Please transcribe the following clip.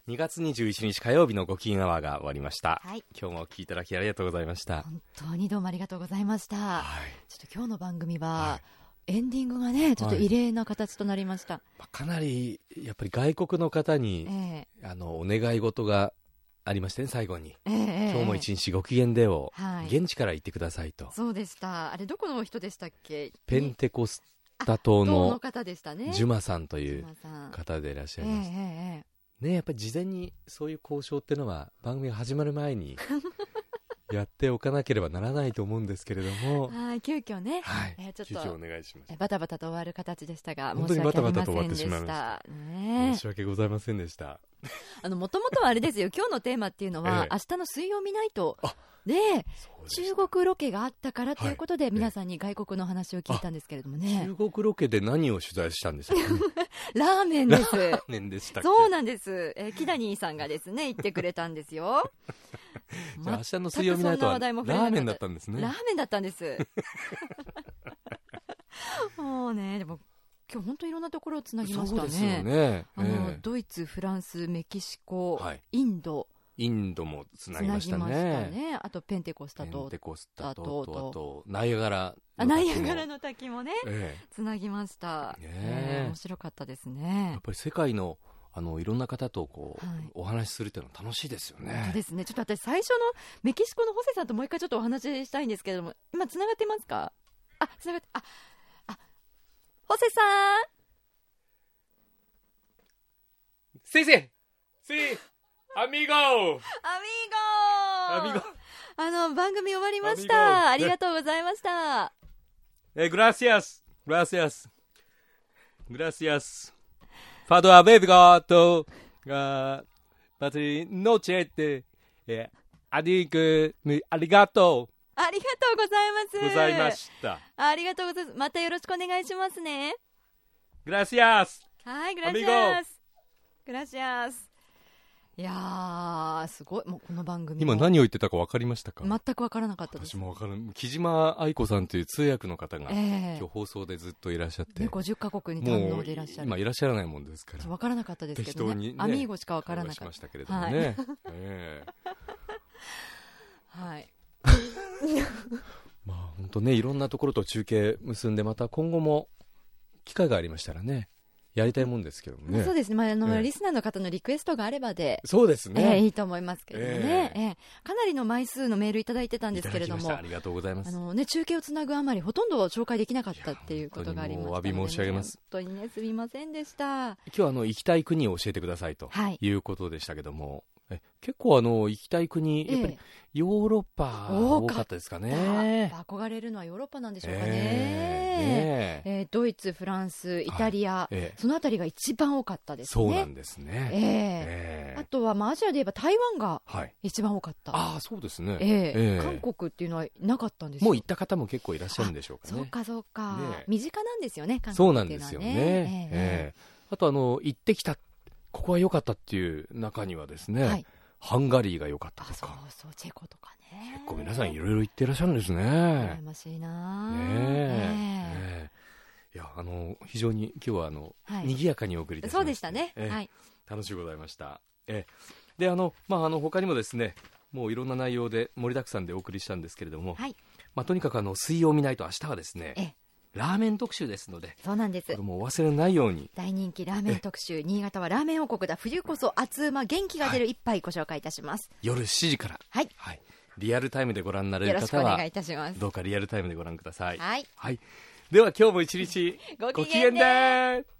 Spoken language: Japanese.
2月21日火曜日のご機嫌アワーが終わりました、 はい、 今日もお聞きいただきありがとうございました。 本当にどうもありがとうございました、 はい、 ちょっと今日の番組は、 はい、 エンディングがねちょっと異例な形となりました、 かなりやっぱり外国の方に、お願い事がありましてね、最後に、今日も一日ご機嫌でを、現地から言ってくださいと。 そうでした。あれどこの人でしたっけ？ ペンテコスタ島の方でしたね。 ジュマさんという方でいらっしゃいました、ね、やっぱり事前にそういう交渉っていうのは番組が始まる前にやっておかなければならないと思うんですけれども急遽ね、ちょっと急遽お願いしました。 バタバタと終わる形でしたが、 本当にバタバタと終わってしまいました、申し訳ございませんでした。 もともとはあれですよ今日のテーマっていうのは、明日の水曜日ナイトで中国ロケがあったからということで、皆さんに外国の話を聞いたんですけれどもね。 中国ロケで何を取材したんですか、ね、 ラーメンです。 ラーメンでしたっけ？ そうなんです。キダニーさんがですね言ってくれたんですよ。 じゃあ明日の水曜日ナイトはラーメンだったんですね。 ラーメンだったんですもうね、でも今日本当にいろんなところをつなぎましたね。そうですよね、ドイツ、フランス、メキシコ、インドもつなぎましたね。あとペンテコスタ島とナイアガラの滝もね、つなぎました、面白かったですね。 やっぱり世界のいろんな方とお話しするっていうのは楽しいですよね。 そうですね。ちょっと私最初のメキシコのホセさんともう一回ちょっとお話ししたいんですけれども、今つながってますか？つながってホセさん先生アミーゴ番組終わりました。ありがとうございました。 グラシアスファドアベビガトバトリノチェってありがとう。 ありがとうございます。 ございました。 ありがとうございます。またよろしくお願いしますね。 グラシアス。 はい、グラシアス。いやーすごい。もうこの番組今何を言ってたか分かりましたか？ 全く分からなかったです。 私も分からない。木島愛子さんという通訳の方が、今日放送でずっといらっしゃって、 50カ国に堪能でいらっしゃる。 今いらっしゃらないもんですから分からなかったですけどね、アミーゴしか分からなかった。 しましたけれどもね、 はいまあ本当ね、いろんなところと中継結んで、また今後も機会がありましたらねやりたいもんですけどもね。 そうですね、リスナーの方のリクエストがあればで、 そうですね、 いいと思いますけどね、かなりの枚数のメールいただいてたんですけれども、 ありがとうございます。 中継をつなぐあまりほとんど紹介できなかったっていうことがありましたので、 お詫び申し上げます。 本当にね、すみませんでした。 今日行きたい国を教えてくださいということでしたけども、結構行きたい国、やっぱりヨーロッパ多かったですかね。 憧れるのはヨーロッパなんでしょうかね。ドイツ、フランス、イタリア、そのあたりが一番多かったですね。 そうなんですね。 あとはアジアで言えば台湾が一番多かった。 そうですね。 韓国っていうのはなかったんですよ。 もう行った方も結構いらっしゃるんでしょうかね。 そうか、身近なんですよね、韓そう国っていうのはね。 なんですよね。あと行ってきた、ここは良かったっていう中にはですね、ハンガリーが良かったとか、 そうチェコとかね、 結構皆さんいろいろ行ってらっしゃるんですね。 羨ましいな。 いや非常に今日は賑やかにお送りいたしました。 そうでしたね。 楽しゅうございました。で他にもですね、もういろんな内容で盛りだくさんでお送りしたんですけれども、とにかく水曜日ナイト、明日はですね、ラーメン特集ですので、 そうなんです。 これもお忘れないように。 大人気ラーメン特集、新潟はラーメン王国だ、冬こそ熱うま元気が出る一杯ご紹介いたします。 夜7時から、リアルタイムでご覧になれる方はよろしくお願いいたします。どうかリアルタイムでご覧ください。では今日も一日ご機嫌で。